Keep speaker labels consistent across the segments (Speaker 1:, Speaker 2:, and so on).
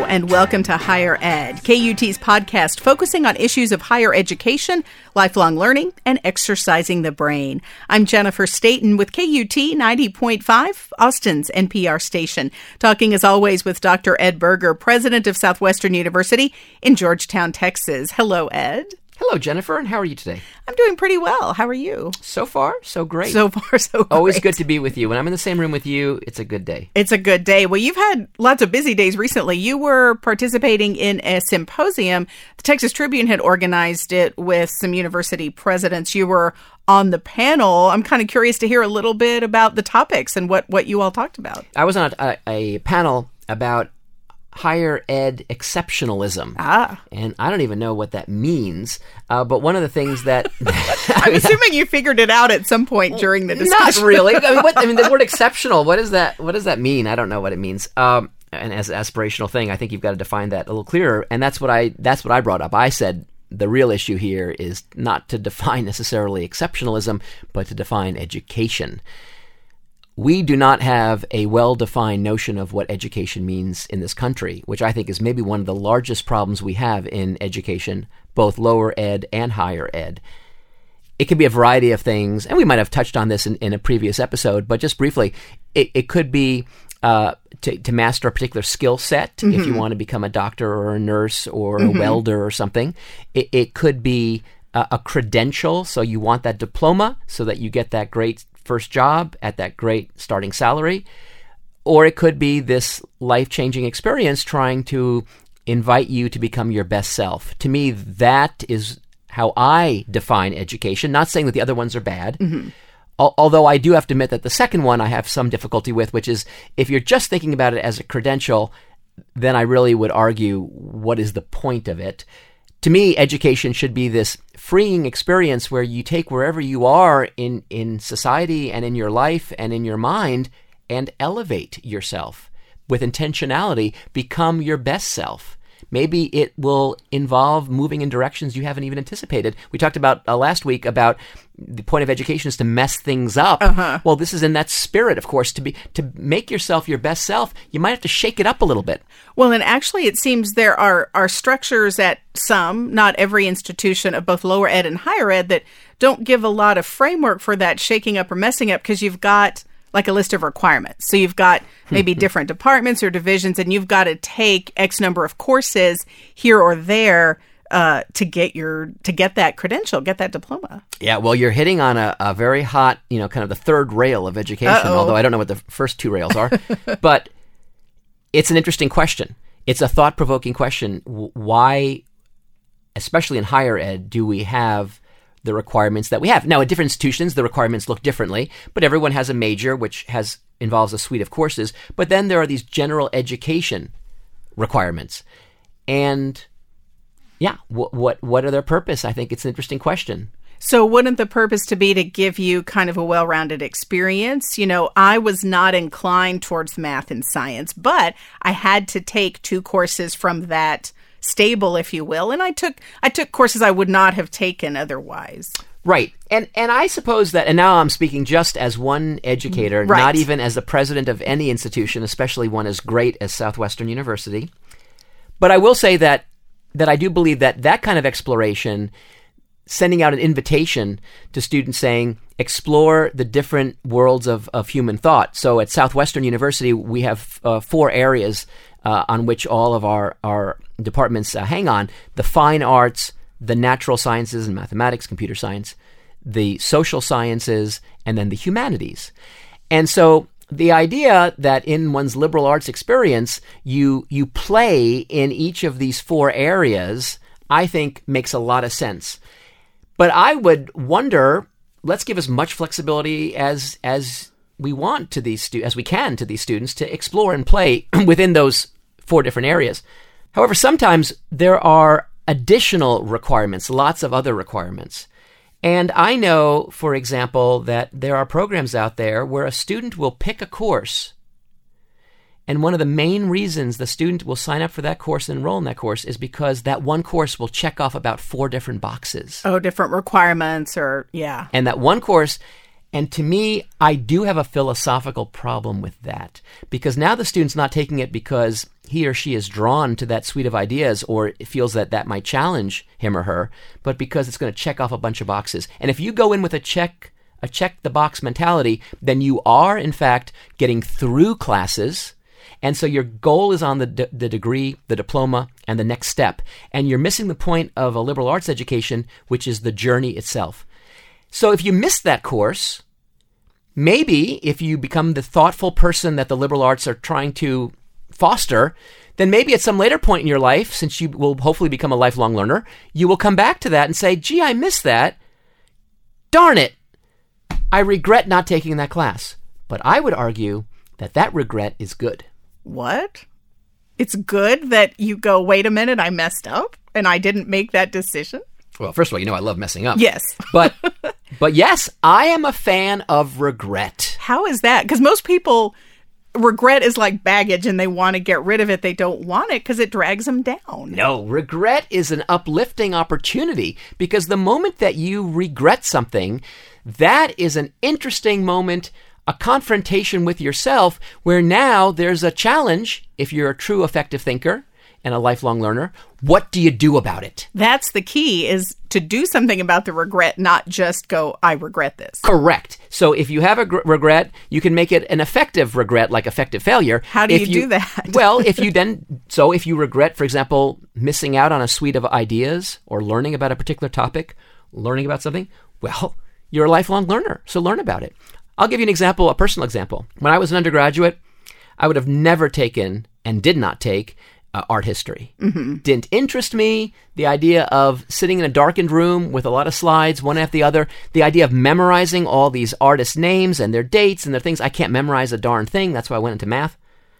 Speaker 1: Hello and welcome to Higher Ed, KUT's podcast focusing on issues of higher education, lifelong learning, and exercising the brain. I'm Jennifer Staten with KUT 90.5, Austin's NPR station, talking as always with Dr. Ed Berger, president of Southwestern University in Georgetown, Texas. Hello, Ed.
Speaker 2: Hello, Jennifer, and how are you today?
Speaker 1: I'm doing pretty well. How are you?
Speaker 2: So far, so great.
Speaker 1: So far, so great.
Speaker 2: Always good to be with you. When I'm in the same room with you, it's a good day.
Speaker 1: It's a good day. Well, you've had lots of busy days recently. You were participating in a symposium. The Texas Tribune had organized it with some university presidents. You were on the panel. I'm kind of curious to hear a little bit about the topics and what you all talked about.
Speaker 2: I was on a panel about higher ed exceptionalism. And I don't even know what that means. But one of the things that...
Speaker 1: I'm assuming you figured it out at some point during the discussion.
Speaker 2: Not really. The word exceptional, what does that mean? I don't know what it means. And as an aspirational thing, I think you've got to define that a little clearer. And that's what I brought up. I said the real issue here is not to define necessarily exceptionalism, but to define education. We do not have a well-defined notion of what education means in this country, which I think is maybe one of the largest problems we have in education, both lower ed and higher ed. It could be a variety of things, and we might have touched on this in a previous episode, but just briefly, it could be to master a particular skill set, if you want to become a doctor or a nurse or a welder or something. It could be a credential, so you want that diploma so that you get that great first job at that great starting salary. Or it could be this life-changing experience trying to invite you to become your best self. To me, that is how I define education, not saying that the other ones are bad. Although I do have to admit that the second one I have some difficulty with, which is if you're just thinking about it as a credential, then I really would argue what is the point of it. To me, education should be this freeing experience where you take wherever you are in society and in your life and in your mind and elevate yourself with intentionality, become your best self. Maybe it will involve moving in directions you haven't even anticipated. We talked about last week about the point of education is to mess things up. Well, this is in that spirit, of course, to make yourself your best self. You might have to shake it up a little bit.
Speaker 1: Well, and actually, it seems there are structures at some, not every institution of both lower ed and higher ed, that don't give a lot of framework for that shaking up or messing up because you've got like a list of requirements. So you've got maybe different departments or divisions, and you've got to take X number of courses here or there to get that credential, get that diploma. Yeah,
Speaker 2: well, you're hitting on a very hot, kind of the third rail of education, although I don't know what the first two rails are. But it's an interesting question. It's a thought-provoking question. Why, especially in higher ed, do we have the requirements that we have? Now, at different institutions, the requirements look differently, but everyone has a major which involves a suite of courses. But then there are these general education requirements. And yeah, what are their purpose? I think it's an interesting question.
Speaker 1: So wouldn't the purpose to be to give you kind of a well-rounded experience? I was not inclined towards math and science, but I had to take 2 courses from that stable, if you will, and I took courses I would not have taken otherwise.
Speaker 2: Right. And I suppose that, and now I'm speaking just as one educator,
Speaker 1: right,
Speaker 2: not even as the president of any institution, especially one as great as Southwestern University. But I will say that I do believe that kind of exploration, sending out an invitation to students saying, explore the different worlds of human thought. So at Southwestern University, we have 4 areas on which all of our departments hang on: the fine arts, the natural sciences and mathematics, computer science, the social sciences, and then the humanities. And so the idea that in one's liberal arts experience, you play in each of these 4 areas, I think makes a lot of sense. But I would wonder, let's give as much flexibility as we want to these as we can to these students to explore and play within those 4 different areas. However, sometimes there are additional requirements, lots of other requirements. And I know, for example, that there are programs out there where a student will pick a course, and one of the main reasons the student will sign up for that course and enroll in that course is because that one course will check off about 4 different boxes.
Speaker 1: Oh, different requirements, yeah.
Speaker 2: And that one course, And to me, I do have a philosophical problem with that, because now the student's not taking it because he or she is drawn to that suite of ideas or feels that that might challenge him or her, but because it's going to check off a bunch of boxes. And if you go in with a check the box mentality, then you are in fact getting through classes. And so your goal is on the degree, the diploma, and the next step. And you're missing the point of a liberal arts education, which is the journey itself. So if you miss that course, maybe if you become the thoughtful person that the liberal arts are trying to foster, then maybe at some later point in your life, since you will hopefully become a lifelong learner, you will come back to that and say, gee, I missed that. Darn it. I regret not taking that class. But I would argue that that regret is good.
Speaker 1: What? It's good that you go, wait a minute, I messed up and I didn't make that decision?
Speaker 2: Well, first of all, you know I love messing up.
Speaker 1: Yes.
Speaker 2: But yes, I am a fan of regret.
Speaker 1: How is that? Because most people, regret is like baggage and they want to get rid of it. They don't want it because it drags them down.
Speaker 2: No, regret is an uplifting opportunity, because the moment that you regret something, that is an interesting moment, a confrontation with yourself, where now there's a challenge. If you're a true effective thinker and a lifelong learner, what do you do about it?
Speaker 1: That's the key, is to do something about the regret, not just go, I regret this.
Speaker 2: Correct. So if you have a regret, you can make it an effective regret, like effective failure.
Speaker 1: How do you do that?
Speaker 2: Well, if you regret, for example, missing out on a suite of ideas or learning about a particular topic, learning about something, well, you're a lifelong learner, so learn about it. I'll give you an example, a personal example. When I was an undergraduate, I would have never taken and did not take art history. Mm-hmm. Didn't interest me. The idea of sitting in a darkened room with a lot of slides, one after the other, the idea of memorizing all these artists' names and their dates and their things. I can't memorize a darn thing. That's why I went into math.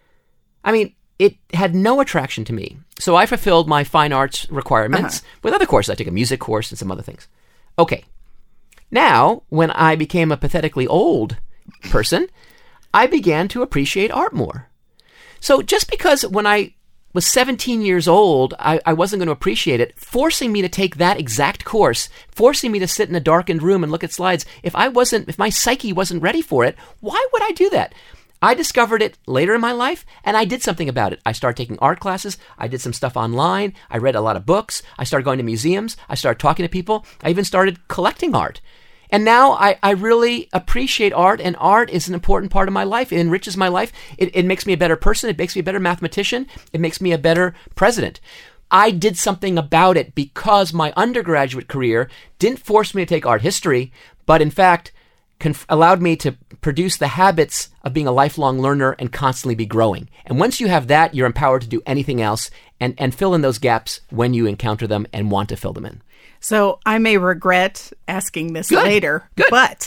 Speaker 2: I mean, it had no attraction to me. So I fulfilled my fine arts requirements with other courses. I took a music course and some other things. Okay. Now, when I became a pathetically old person, I began to appreciate art more. So just because when I was 17 years old, I wasn't going to appreciate it, forcing me to take that exact course, forcing me to sit in a darkened room and look at slides, if my psyche wasn't ready for it, why would I do that? I discovered it later in my life, and I did something about it. I started taking art classes. I did some stuff online. I read a lot of books. I started going to museums. I started talking to people. I even started collecting art. And now I really appreciate art, and art is an important part of my life. It enriches my life. It makes me a better person. It makes me a better mathematician. It makes me a better president. I did something about it because my undergraduate career didn't force me to take art history, but in fact allowed me to produce the habits of being a lifelong learner and constantly be growing. And once you have that, you're empowered to do anything else and fill in those gaps when you encounter them and want to fill them in.
Speaker 1: So I may regret asking this
Speaker 2: Good.
Speaker 1: later,
Speaker 2: Good.
Speaker 1: but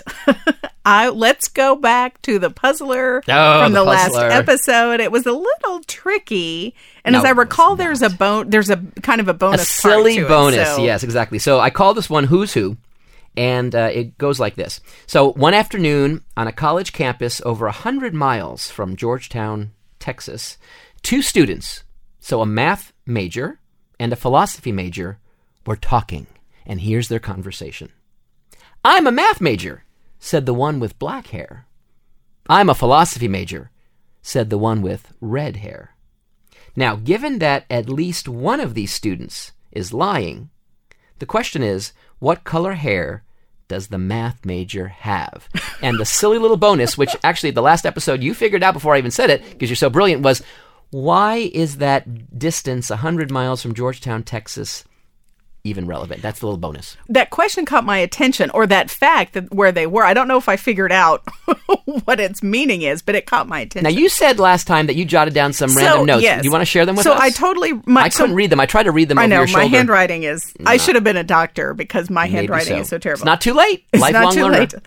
Speaker 1: let's go back to the puzzler from the last episode. It was a little tricky, and
Speaker 2: No,
Speaker 1: as I recall,
Speaker 2: it's
Speaker 1: there's a kind of a bonus,
Speaker 2: A silly
Speaker 1: part to
Speaker 2: bonus,
Speaker 1: it, so.
Speaker 2: yes, exactly. So I call this one Who's Who, and it goes like this. So one afternoon on a college campus over 100 miles from Georgetown, Texas, two students, so a math major and a philosophy major, were talking. And here's their conversation. "I'm a math major," said the one with black hair. "I'm a philosophy major," said the one with red hair. Now, given that at least one of these students is lying, the question is, what color hair does the math major have? And the silly little bonus, which actually the last episode you figured out before I even said it, because you're so brilliant, was, why is that distance 100 miles from Georgetown, Texas, even relevant? That's the little bonus.
Speaker 1: That question caught my attention, or that fact that where they were. I don't know if I figured out what its meaning is, but it caught my attention.
Speaker 2: Now, you said last time that you jotted down some random notes.
Speaker 1: Yes.
Speaker 2: Do you want to share them with us?
Speaker 1: So I totally...
Speaker 2: I couldn't read them. I tried to read them over your shoulder.
Speaker 1: I know, my handwriting is... No. I should have been a doctor because my handwriting is so terrible.
Speaker 2: It's not too late.
Speaker 1: It's
Speaker 2: Lifelong
Speaker 1: not too
Speaker 2: learner.
Speaker 1: late.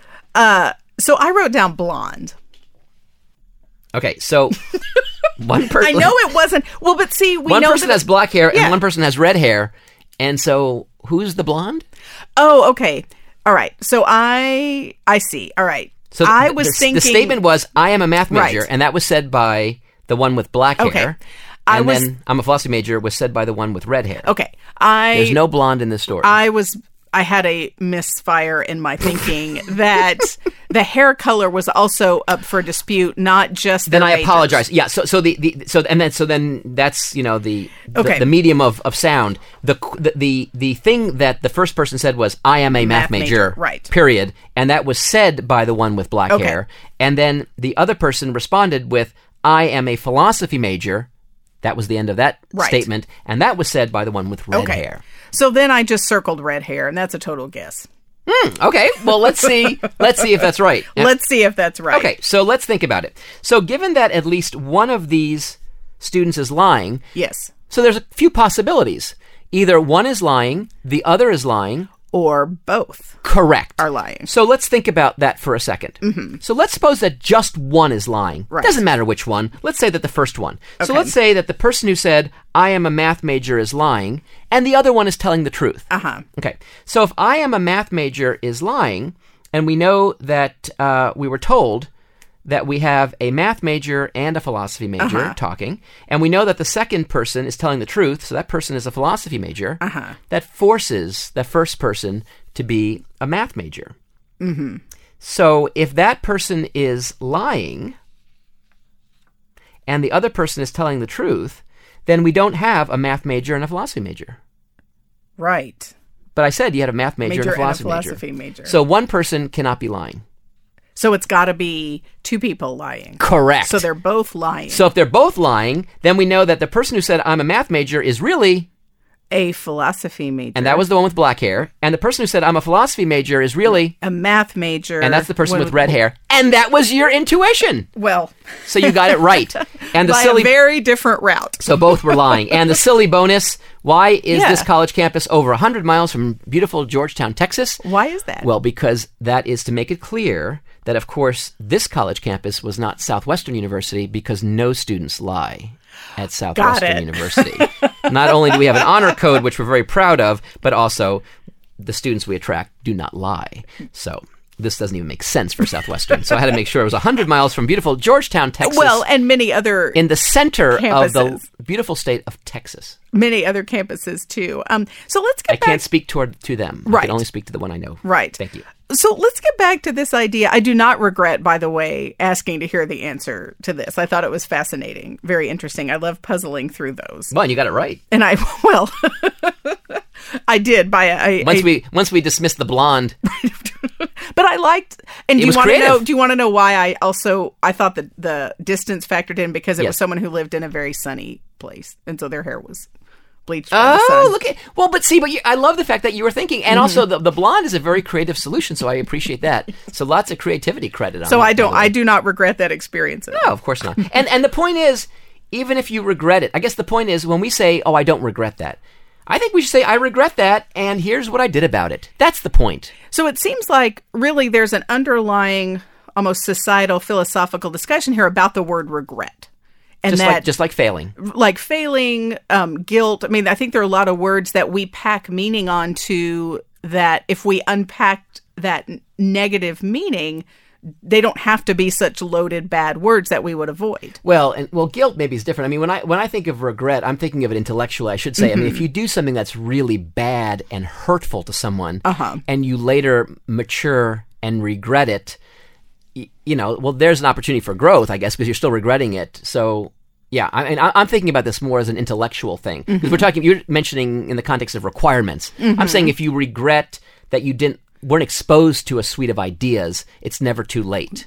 Speaker 1: So I wrote down blonde.
Speaker 2: Okay, so one person...
Speaker 1: I know it wasn't... Well, but see, we
Speaker 2: one
Speaker 1: know
Speaker 2: person
Speaker 1: that
Speaker 2: has black hair and one person has red hair. And so, who's the blonde?
Speaker 1: Oh, okay. All right. So I see. All right.
Speaker 2: So
Speaker 1: I was thinking...
Speaker 2: The statement was, I am a math major,
Speaker 1: Right.
Speaker 2: and that was said by the one with black hair. And then, I'm a philosophy major was said by the one with red hair.
Speaker 1: Okay.
Speaker 2: There's no blonde in this story.
Speaker 1: I was I had a misfire in my thinking that the hair color was also up for dispute, not just
Speaker 2: Then I
Speaker 1: majors.
Speaker 2: apologize. Yeah. So then that's the medium of sound. The thing that the first person said was, "I am a math major."
Speaker 1: Right.
Speaker 2: Period. And that was said by the one with black hair. And then the other person responded with, "I am a philosophy major." That was the end of that statement, and that was said by the one with red hair.
Speaker 1: So then I just circled red hair, and that's a total guess.
Speaker 2: Okay, well, let's see if that's right.
Speaker 1: Let's see if that's right.
Speaker 2: Okay, so let's think about it. So given that at least one of these students is lying,
Speaker 1: Yes.
Speaker 2: so there's a few possibilities. Either one is lying, the other is lying.
Speaker 1: Or both
Speaker 2: Correct.
Speaker 1: are lying.
Speaker 2: So let's think about that for a second. Mm-hmm. So let's suppose that just one is lying.
Speaker 1: Right.
Speaker 2: Doesn't matter which one. Let's say that the first one. So
Speaker 1: Okay.
Speaker 2: let's say that the person who said, "I am a math major" is lying, and the other one is telling the truth.
Speaker 1: Uh-huh.
Speaker 2: Okay. So if "I am a math major" is lying, and we know that we were told that we have a math major and a philosophy major talking, and we know that the second person is telling the truth, so that person is a philosophy major, that forces the first person to be a math major. Mm-hmm. So if that person is lying, and the other person is telling the truth, then we don't have a math major and a philosophy major.
Speaker 1: Right.
Speaker 2: But I said you had a math major and a philosophy,
Speaker 1: major.
Speaker 2: So one person cannot be lying.
Speaker 1: So it's got to be two people lying.
Speaker 2: Correct.
Speaker 1: So they're both lying.
Speaker 2: So if they're both lying, then we know that the person who said, "I'm a math major" is really
Speaker 1: a philosophy major.
Speaker 2: and that was the one with black hair. And the person who said, "I'm a philosophy major" is really
Speaker 1: a math major.
Speaker 2: and that's the person with red hair. And that was your intuition.
Speaker 1: Well,
Speaker 2: So you got it right. And the
Speaker 1: by
Speaker 2: silly
Speaker 1: a very different route.
Speaker 2: So both were lying. And the silly bonus, why is
Speaker 1: Yeah.
Speaker 2: this college campus over 100 miles from beautiful Georgetown, Texas?
Speaker 1: Why is that?
Speaker 2: Well, because that is to make it clear that, of course, this college campus was not Southwestern University because no students lie at Southwestern University. Not only do we have an honor code, which we're very proud of, but also the students we attract do not lie. So this doesn't even make sense for Southwestern. So I had to make sure it was 100 miles from beautiful Georgetown, Texas.
Speaker 1: Well, and many other
Speaker 2: in the center of the
Speaker 1: campuses.
Speaker 2: beautiful state of Texas.
Speaker 1: Many other campuses, too. So let's get
Speaker 2: I
Speaker 1: back...
Speaker 2: can't speak to them. I
Speaker 1: Right.
Speaker 2: can only speak to the one I know.
Speaker 1: Right.
Speaker 2: Thank you.
Speaker 1: So let's get back to this idea. I do not regret, by the way, asking to hear the answer to this. I thought it was fascinating, very interesting. I love puzzling through those.
Speaker 2: Well, and you got it right.
Speaker 1: And well, I did by a
Speaker 2: Once we dismissed the blonde.
Speaker 1: but I liked. And
Speaker 2: It was
Speaker 1: do
Speaker 2: creative.
Speaker 1: you want to know why I thought that the distance factored in because it
Speaker 2: Yes.
Speaker 1: was someone who lived in a very sunny place, and so their hair was bleached by the sun.
Speaker 2: Oh, look at I love the fact that you were thinking, and also the blonde is a very creative solution, so I appreciate that. So lots of creativity credit on
Speaker 1: So
Speaker 2: that,
Speaker 1: I do not regret that experience at all.
Speaker 2: No, of course not. And the point is, even if you regret it, I guess the point is when we say, "Oh, I don't regret that," I think we should say, "I regret that, and here's what I did about it." That's the point.
Speaker 1: So it seems like really there's an underlying, almost societal, philosophical discussion here about the word regret. And
Speaker 2: Just like failing.
Speaker 1: like failing, guilt. I mean, I think there are a lot of words that we pack meaning onto that if we unpacked that negative meaning, they don't have to be such loaded bad words that we would avoid.
Speaker 2: Well, guilt maybe is different. I mean, when I think of regret, I'm thinking of it intellectually. I should say. I mean, if you do something that's really bad and hurtful to someone, and you later mature and regret it, well, there's an opportunity for growth, I guess, because you're still regretting it. So, yeah, I'm thinking about this more as an intellectual thing. Because you're mentioning in the context of requirements. I'm saying if you regret that you weren't exposed to a suite of ideas, it's never too late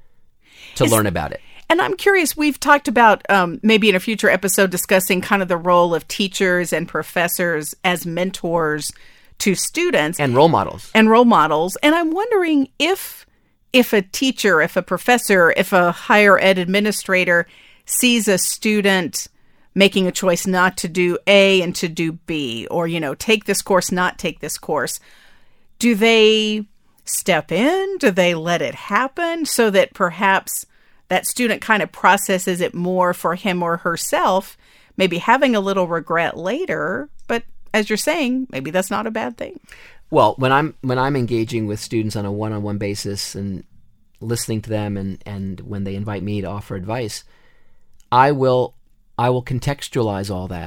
Speaker 2: to learn about it.
Speaker 1: And I'm curious, we've talked about maybe in a future episode discussing kind of the role of teachers and professors as mentors to students.
Speaker 2: And role models.
Speaker 1: And I'm wondering if a teacher, if a professor, if a higher ed administrator sees a student making a choice not to do A and to do B, or, take this course, not take this course, do they step in? Do they let it happen so that perhaps that student kind of processes it more for him or herself, maybe having a little regret later, but as you're saying, maybe that's not a bad thing.
Speaker 2: Well, when I'm engaging with students on a one-on-one basis and listening to them and when they invite me to offer advice, I will contextualize all that.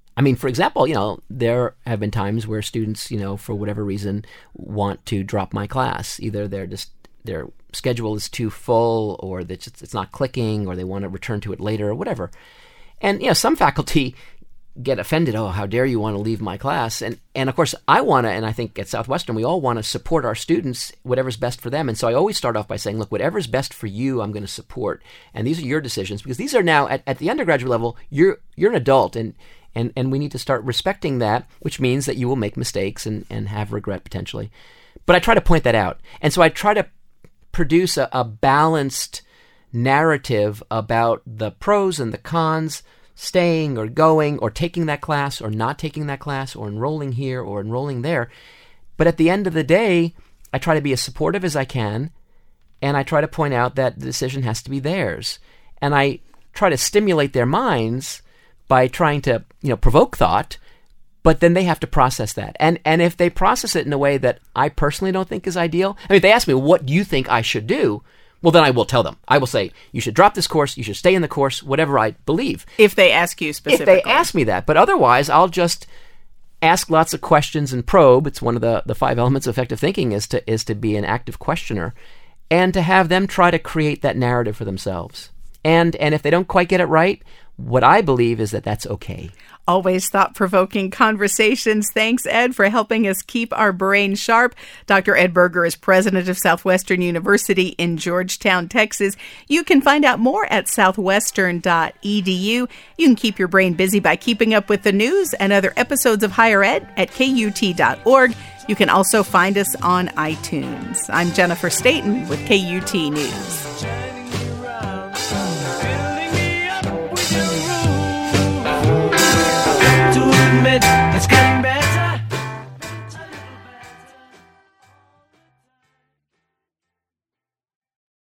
Speaker 2: I mean, for example, there have been times where students, for whatever reason, want to drop my class. Either their schedule is too full, or that it's not clicking, or they want to return to it later, or whatever. And some faculty get offended. Oh, how dare you want to leave my class? And of course, I want to, and I think at Southwestern we all want to support our students, whatever's best for them. And so I always start off by saying, look, whatever's best for you, I'm going to support. And these are your decisions, because these are now at the undergraduate level. You're an adult, and we need to start respecting that, which means that you will make mistakes and have regret potentially. But I try to point that out. And so I try to produce a balanced narrative about the pros and the cons, staying or going or taking that class or not taking that class or enrolling here or enrolling there. But at the end of the day, I try to be as supportive as I can, and I try to point out that the decision has to be theirs. And I try to stimulate their minds by trying to, provoke thought, but then they have to process that. And if they process it in a way that I personally don't think is ideal, if they ask me, what do you think I should do? Well, then I will tell them. I will say, you should drop this course, you should stay in the course, whatever I believe.
Speaker 1: If they ask you specifically.
Speaker 2: If they ask me that. But otherwise, I'll just ask lots of questions and probe. It's one of the 5 elements of effective thinking is to be an active questioner, and to have them try to create that narrative for themselves. And if they don't quite get it right, what I believe is that that's okay.
Speaker 1: Always thought-provoking conversations. Thanks, Ed, for helping us keep our brain sharp. Dr. Ed Berger is president of Southwestern University in Georgetown, Texas. You can find out more at southwestern.edu. You can keep your brain busy by keeping up with the news and other episodes of Higher Ed at KUT.org. You can also find us on iTunes. I'm Jennifer Staten with KUT News.